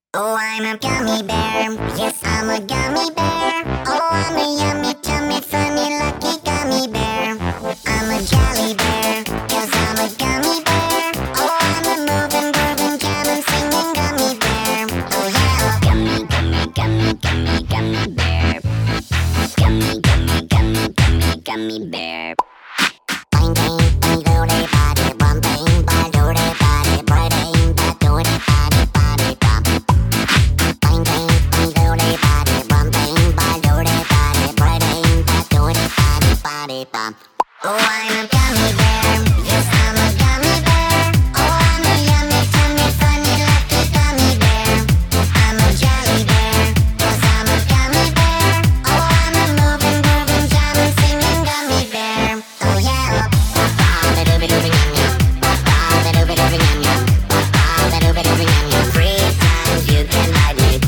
Oh, I'm a gummy bear. Yes, I'm a gummy bear. Oh, I'm a yummy, tummy, funny, lucky gummy bear. I'm a jelly bear. Yes, I'm a gummy bear. Oh, I'm a moving, grooving, jamming, singing gummy bear. Oh, yeah. Gummy, gummy, gummy, gummy, gummy bear. Gummy, gummy, gummy, gummy, gummy bear. Bang, bang, bang, do they body, bum, bang, bang, do they body, boy, bang, bang, do they body, body, bum. Bang, bang, bang, do they body, bum, bang, bang, do they body, boy, bang, bang, do they body, body, bum. Oh, I'm a gummy bear. Yes, I'm a gummy bear. Oh, I'm a yummy, tummy, funny, lucky gummy bear. I'm a jelly bear. Yes, I'm a gummy bear. Oh, I'm a moving, grooving, jamming, singing gummy bear. Oh, yeah. Free times you can ride me.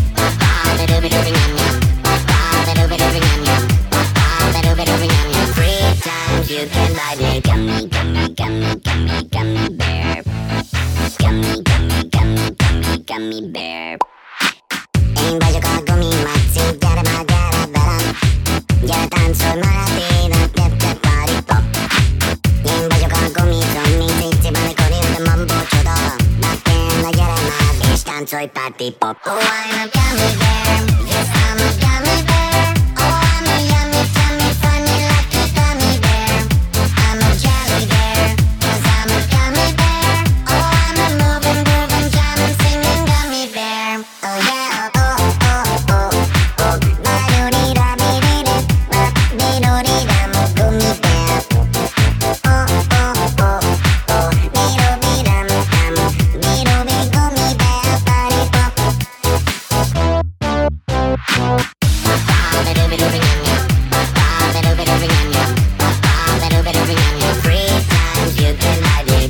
Free times you can ride me. Gummy, gummy, gummy, gummy, gummy bear. Gummy, gummy, gummy, gummy, gummy bear. Ein baju ka gumi matsi, jara magara baram. Jara tanso marati, tap tap party pop. Ein baju ka gumi zonni, zizi bale kori the mambo chodo. Nakken na jara magish tansoi party pop. Oh, I'm a gummy bear. Yes, I'm a gummy bear. Oh, I'm a yummy, tummy, funny, lucky gummy bear. I'm a jelly bear. Yes, I'm a gummy bear. Oh, I'm a moving, grooving, jamming, singing gummy bear. Oh, yeah. Oh, oh, oh, oh. Ba-do-dee-da, be-dee-dee, ba-dee-do-dee-da, mo gummy bear. Oh, oh, oh, oh. Be-do-be-da, mo gum, be-do-be gummy bear, party pop. Free times you can ride me.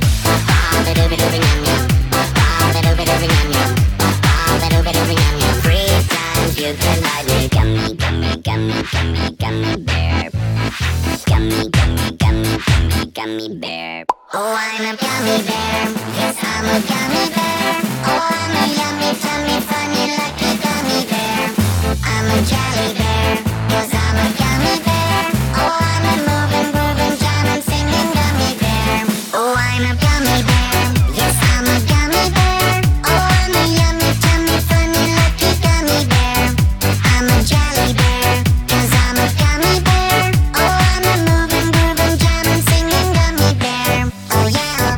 Free times you can ride me. Gummy, gummy, gummy, gummy, gummy bear. Gummy, gummy, gummy, gummy, gummy bear. Oh, I'm a gummy bear. Yes, I'm a gummy bear. Oh, I'm a yummy, tummy, funny, lucky gummy bear. I'm a jelly bear. Yes, I'm a gummy bear. Oh, I'm a moving, grooving, jamming, singing gummy bear. Oh, I'm a gummy bear. Yes, I'm a gummy bear. Oh, I'm a yummy, tummy, funny, lucky gummy bear. I'm a jelly bear. Yes, I'm a gummy bear. Oh, I'm a moving, grooving, jamming, singing gummy bear. Oh, yeah.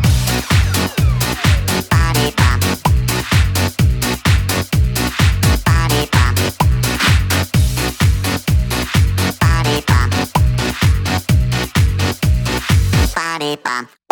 Party pop. Party pop. Party pop. Party pop.